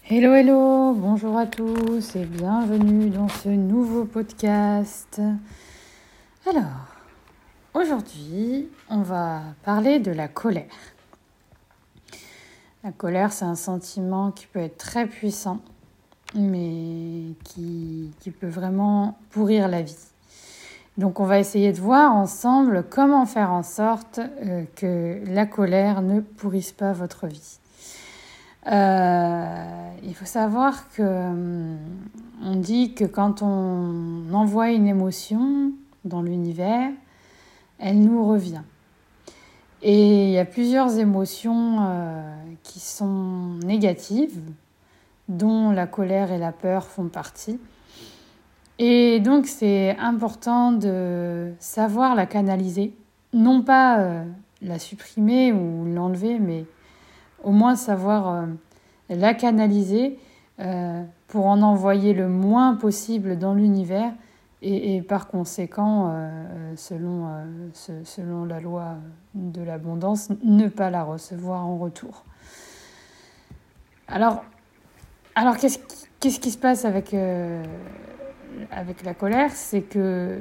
Hello, hello, bonjour à tous et bienvenue dans ce nouveau podcast. Alors, aujourd'hui, on va parler de la colère. La colère, c'est un sentiment qui peut être très puissant, mais qui peut vraiment pourrir la vie. Donc, on va essayer de voir ensemble comment faire en sorte que la colère ne pourrisse pas votre vie. Il faut savoir que on dit que quand on envoie une émotion dans l'univers, elle nous revient. Et il y a plusieurs émotions qui sont négatives, dont la colère et la peur font partie. Et donc c'est important de savoir la canaliser, non pas la supprimer ou l'enlever, mais au moins savoir la canaliser pour en envoyer le moins possible dans l'univers et par conséquent, selon la loi de l'abondance, ne pas la recevoir en retour. Alors qu'est-ce qui se passe avec la colère? C'est que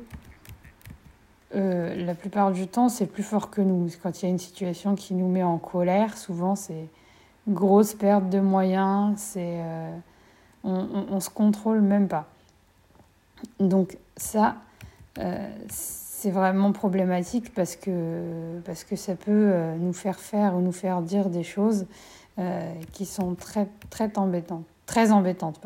la plupart du temps, c'est plus fort que nous. Quand il y a une situation qui nous met en colère, souvent c'est grosse perte de moyens, on se contrôle même pas. Donc ça, c'est vraiment problématique parce que ça peut nous faire faire ou nous faire dire des choses qui sont très embêtantes.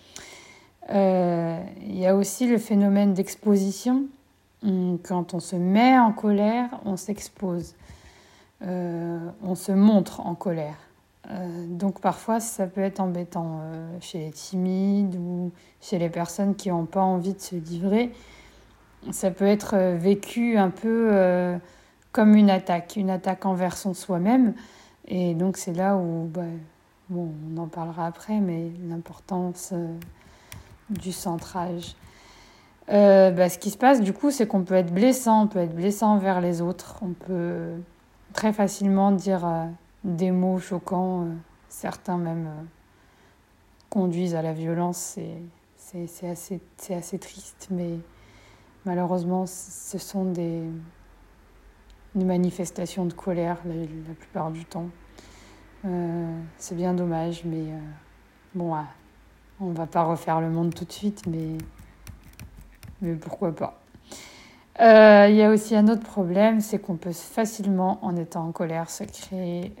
Il y a aussi le phénomène d'exposition. Quand on se met en colère, on s'expose. On se montre en colère. Donc parfois ça peut être embêtant chez les timides ou chez les personnes qui n'ont pas envie de se livrer. Ça peut être vécu un peu comme une attaque envers soi-même. Et donc c'est là où, on en parlera après, mais l'importance du centrage. Ce qui se passe du coup, c'est qu'on peut être blessant, envers les autres. On peut très facilement dire des mots choquants, certains même conduisent à la violence. C'est assez triste, mais malheureusement, ce sont des manifestations de colère la plupart du temps. C'est bien dommage, mais on va pas refaire le monde tout de suite, mais pourquoi pas. Il y a aussi un autre problème, c'est qu'on peut facilement, en étant en colère, se créer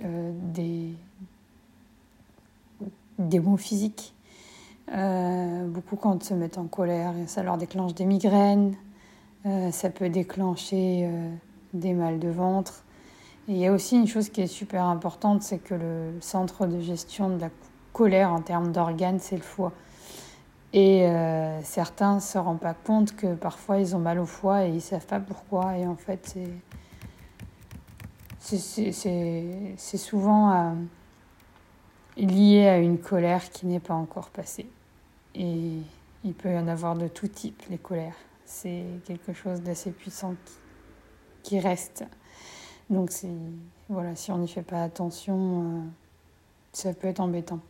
des maux physiques. Beaucoup, quand se mettent en colère, ça leur déclenche des migraines, ça peut déclencher des mal de ventre. Et il y a aussi une chose qui est super importante, c'est que le centre de gestion de la colère en termes d'organes, c'est le foie. Et certains ne se rendent pas compte que parfois ils ont mal au foie et ils ne savent pas pourquoi. Et en fait, c'est souvent lié à une colère qui n'est pas encore passée. Et il peut y en avoir de tout type, les colères. C'est quelque chose d'assez puissant qui reste. Donc si on n'y fait pas attention, ça peut être embêtant.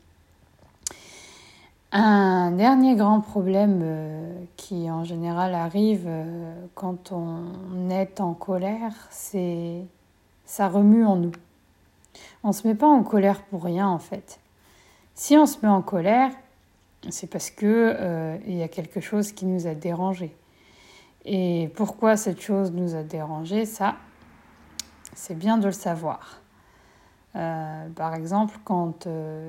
Un dernier grand problème qui en général arrive quand on est en colère, c'est ça remue en nous. On ne se met pas en colère pour rien en fait. Si on se met en colère, c'est parce que il y a quelque chose qui nous a dérangé. Et pourquoi cette chose nous a dérangé, ça, c'est bien de le savoir. Par exemple, quand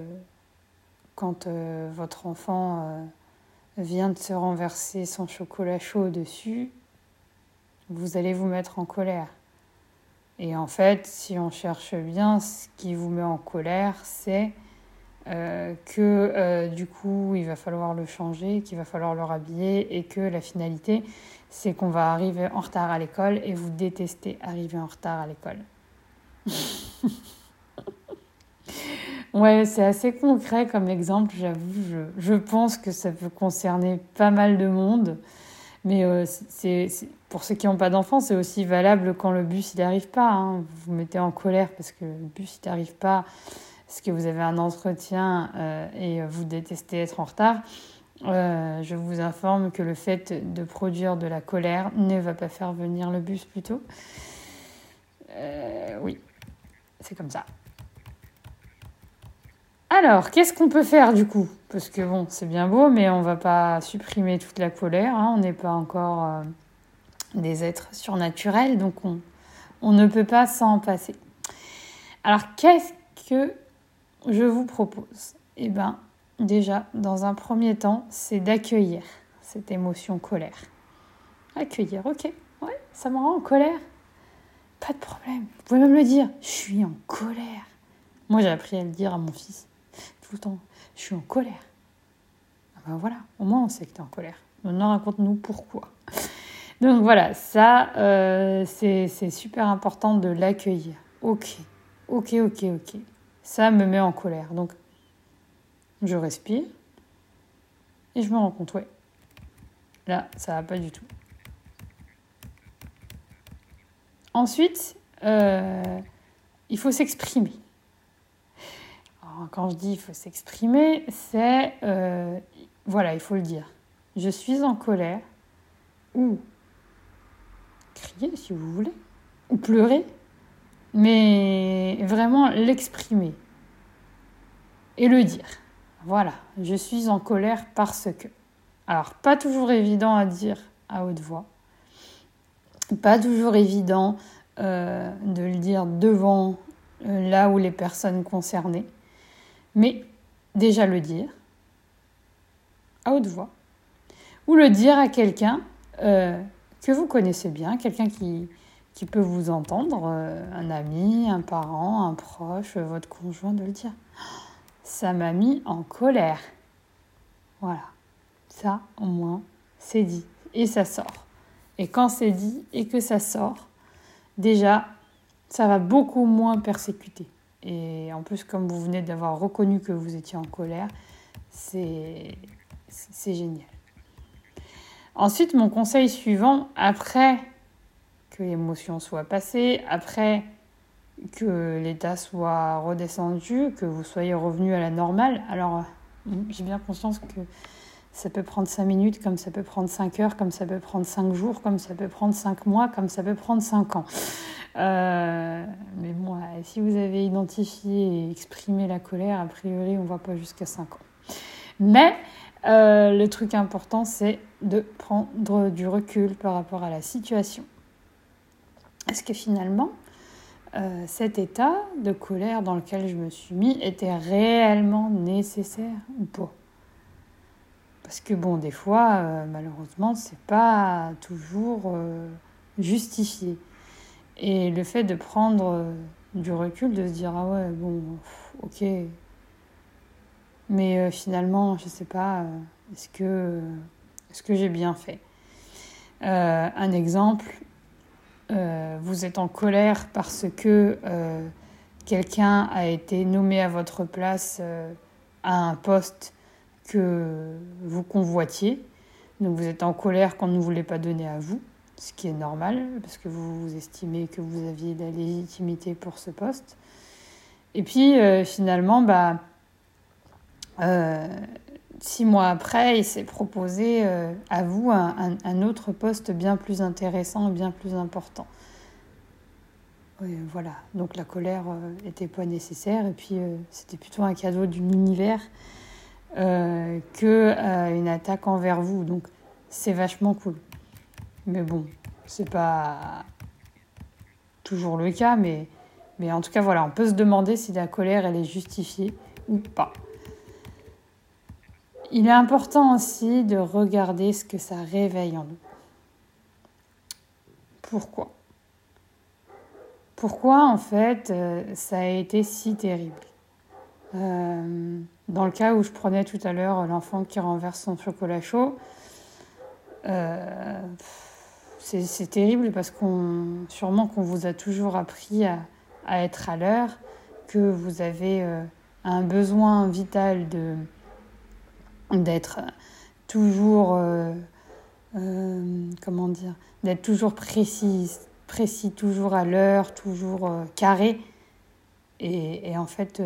votre enfant vient de se renverser son chocolat chaud dessus, vous allez vous mettre en colère. Et en fait, si on cherche bien, ce qui vous met en colère, c'est que du coup, il va falloir le changer, qu'il va falloir le rhabiller et que la finalité, c'est qu'on va arriver en retard à l'école et vous détestez arriver en retard à l'école. Ouais, c'est assez concret comme exemple, j'avoue. Je pense que ça peut concerner pas mal de monde. Mais pour ceux qui n'ont pas d'enfants, c'est aussi valable quand le bus il n'arrive pas. Vous vous mettez en colère parce que le bus il n'arrive pas. parce que vous avez un entretien et vous détestez être en retard, je vous informe que le fait de produire de la colère ne va pas faire venir le bus plus tôt. Oui, c'est comme ça. Alors, qu'est-ce qu'on peut faire du coup? Parce que bon, c'est bien beau, mais on va pas supprimer toute la colère, hein, on n'est pas encore des êtres surnaturels, donc on ne peut pas s'en passer. Alors, qu'est-ce que je vous propose? Eh bien, déjà, dans un premier temps, c'est d'accueillir cette émotion colère. Accueillir, ok, ouais, ça me rend en colère. Pas de problème, vous pouvez même le dire, je suis en colère. Moi, j'ai appris à le dire à mon fils, tout le temps, je suis en colère. Ah ben voilà, au moins on sait que tu es en colère. Maintenant, raconte-nous pourquoi. Donc voilà, ça, c'est super important de l'accueillir. Ok. Ça me met en colère. Donc, je respire et je me rends compte, ouais. Là, ça va pas du tout. Ensuite, il faut s'exprimer. Alors, quand je dis il faut s'exprimer, c'est... voilà, il faut le dire. Je suis en colère, ou crier si vous voulez, ou pleurer, mais vraiment l'exprimer et le dire. Voilà, je suis en colère parce que... Alors, pas toujours évident à dire à haute voix, pas toujours évident de le dire devant là où les personnes concernées, mais déjà le dire à haute voix, ou le dire à quelqu'un que vous connaissez bien, quelqu'un qui peut vous entendre, un ami, un parent, un proche, votre conjoint, de le dire. Ça m'a mis en colère. Voilà, ça au moins c'est dit et ça sort. Et quand c'est dit et que ça sort, déjà ça va beaucoup moins persécuter. Et en plus, comme vous venez d'avoir reconnu que vous étiez en colère, c'est génial. Ensuite, mon conseil suivant, après que l'émotion soit passée, après que l'état soit redescendu, que vous soyez revenu à la normale, alors j'ai bien conscience que ça peut prendre 5 minutes, comme ça peut prendre 5 heures, comme ça peut prendre 5 jours, comme ça peut prendre 5 mois, comme ça peut prendre 5 ans. Mais bon, si vous avez identifié et exprimé la colère, a priori, on ne va pas jusqu'à 5 ans. Mais le truc important, c'est de prendre du recul par rapport à la situation. Est-ce que finalement, cet état de colère dans lequel je me suis mis était réellement nécessaire ou pas? Parce que bon, des fois, malheureusement, c'est pas toujours justifié. Et le fait de prendre du recul, de se dire ah ouais, bon, ok, mais finalement, je sais pas, est-ce que j'ai bien fait? Un exemple, vous êtes en colère parce que quelqu'un a été nommé à votre place à un poste que vous convoitiez. Donc vous êtes en colère qu'on ne voulait pas donner à vous, ce qui est normal, parce que vous estimez que vous aviez la légitimité pour ce poste. Et puis finalement, 6 mois après, il s'est proposé à vous un autre poste bien plus intéressant et bien plus important. Oui, voilà, donc la colère n'était pas nécessaire, et puis c'était plutôt un cadeau de l'univers qu'une attaque envers vous, donc c'est vachement cool. Mais bon, c'est pas toujours le cas, mais en tout cas, voilà, on peut se demander si la colère, elle est justifiée ou pas. Il est important aussi de regarder ce que ça réveille en nous. Pourquoi ? Pourquoi, en fait, ça a été si terrible ? Dans le cas où je prenais tout à l'heure l'enfant qui renverse son chocolat chaud, c'est terrible parce sûrement qu'on vous a toujours appris à être à l'heure, que vous avez un besoin vital d'être toujours, d'être toujours précis, toujours à l'heure, toujours carré. Et en fait,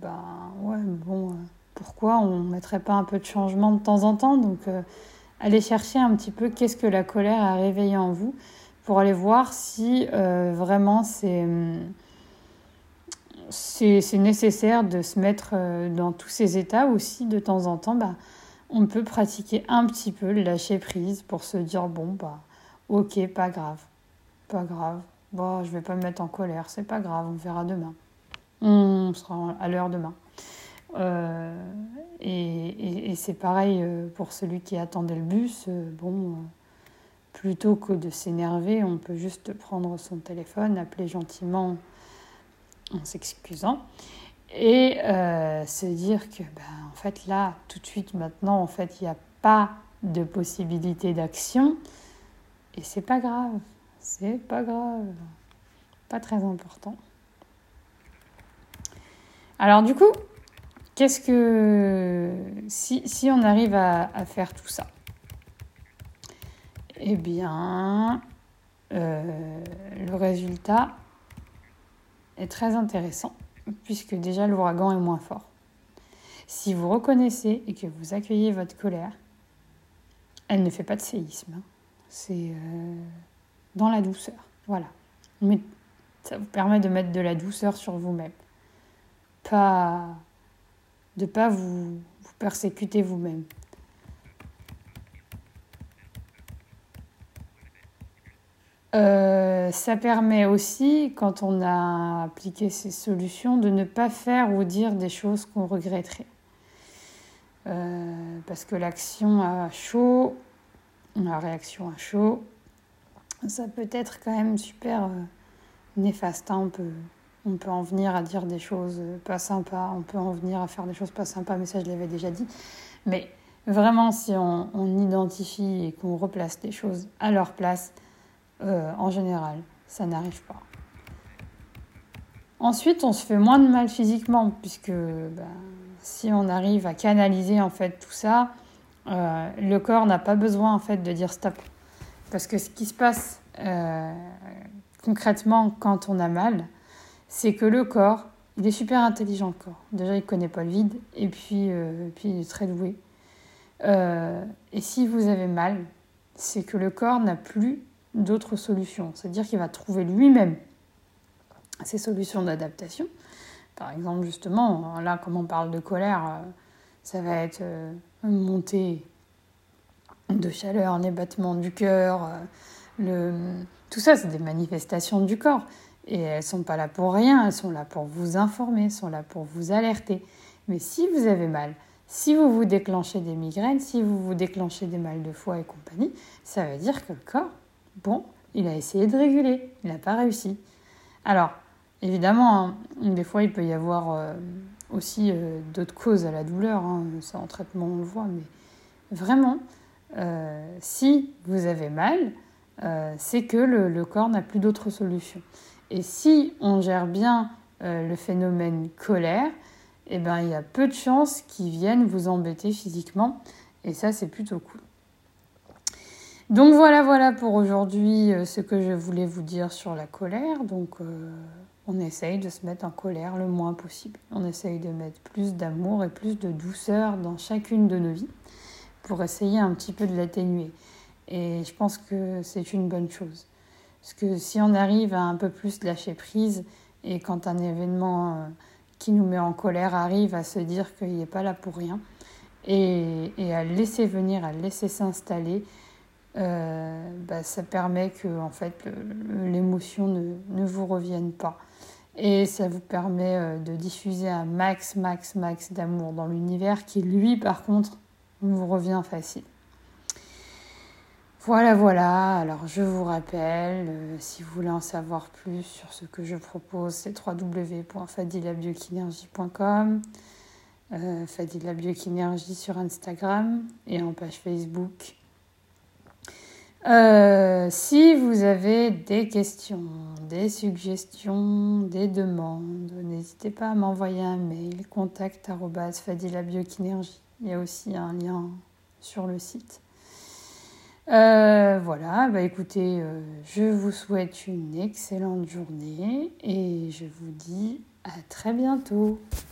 pourquoi on ne mettrait pas un peu de changement de temps en temps? Donc, allez chercher un petit peu qu'est-ce que la colère a réveillé en vous pour aller voir si vraiment c'est nécessaire de se mettre dans tous ces états, ou si de temps en temps, on peut pratiquer un petit peu le lâcher prise pour se dire ok, pas grave, je vais pas me mettre en colère, c'est pas grave, on verra demain, on sera à l'heure demain. Et c'est pareil pour celui qui attendait le bus. Plutôt que de s'énerver, on peut juste prendre son téléphone, appeler gentiment en s'excusant et se dire que en fait là, tout de suite maintenant, en fait, il n'y a pas de possibilité d'action et c'est pas grave, pas très important. Alors du coup, qu'est-ce que si on arrive à faire tout ça, eh bien le résultat est très intéressant, puisque déjà l'ouragan est moins fort. Si vous reconnaissez et que vous accueillez votre colère, elle ne fait pas de séisme. C'est dans la douceur. Voilà. Mais ça vous permet de mettre de la douceur sur vous-même. De ne pas vous persécuter vous-même. Ça permet aussi, quand on a appliqué ces solutions, de ne pas faire ou dire des choses qu'on regretterait. Parce que l'action à chaud, la réaction à chaud, ça peut être quand même super néfaste. On peut en venir à dire des choses pas sympas, on peut en venir à faire des choses pas sympas, mais ça je l'avais déjà dit. Mais vraiment, si on identifie et qu'on replace les choses à leur place, en général, ça n'arrive pas. Ensuite, on se fait moins de mal physiquement, puisque si on arrive à canaliser en fait tout ça, le corps n'a pas besoin en fait de dire stop. Parce que ce qui se passe concrètement quand on a mal, c'est que le corps, il est super intelligent, le corps. Déjà, il ne connaît pas le vide, et puis il est très doué. Et si vous avez mal, c'est que le corps n'a plus d'autres solutions. C'est-à-dire qu'il va trouver lui-même ses solutions d'adaptation. Par exemple, justement, là, comme on parle de colère, ça va être une montée de chaleur, les battements du cœur. Tout ça, c'est des manifestations du corps. Et elles ne sont pas là pour rien, elles sont là pour vous informer, elles sont là pour vous alerter. Mais si vous avez mal, si vous vous déclenchez des migraines, si vous vous déclenchez des mal de foie et compagnie, ça veut dire que le corps, il a essayé de réguler, il n'a pas réussi. Alors, évidemment, des fois, il peut y avoir aussi d'autres causes à la douleur. Ça, en traitement, on le voit. Mais vraiment, si vous avez mal, c'est que le corps n'a plus d'autres solutions. Et si on gère bien le phénomène colère, il y a peu de chances qu'ils viennent vous embêter physiquement. Et ça, c'est plutôt cool. Donc voilà pour aujourd'hui ce que je voulais vous dire sur la colère. Donc on essaye de se mettre en colère le moins possible. On essaye de mettre plus d'amour et plus de douceur dans chacune de nos vies pour essayer un petit peu de l'atténuer. Et je pense que c'est une bonne chose. Parce que si on arrive à un peu plus lâcher prise, et quand un événement qui nous met en colère arrive, à se dire qu'il n'est pas là pour rien, et à le laisser venir, à le laisser s'installer, ça permet que en fait, l'émotion ne vous revienne pas. Et ça vous permet de diffuser un max d'amour dans l'univers qui, lui, par contre, vous revient facile. Voilà. Alors, je vous rappelle, si vous voulez en savoir plus sur ce que je propose, c'est www.fadilabiokinergie.com, Fadila Biokinergie sur Instagram et en page Facebook. Si vous avez des questions, des suggestions, des demandes, n'hésitez pas à m'envoyer un mail, contact@fadilabiokinergie. Il y a aussi un lien sur le site. Écoutez, je vous souhaite une excellente journée et je vous dis À très bientôt.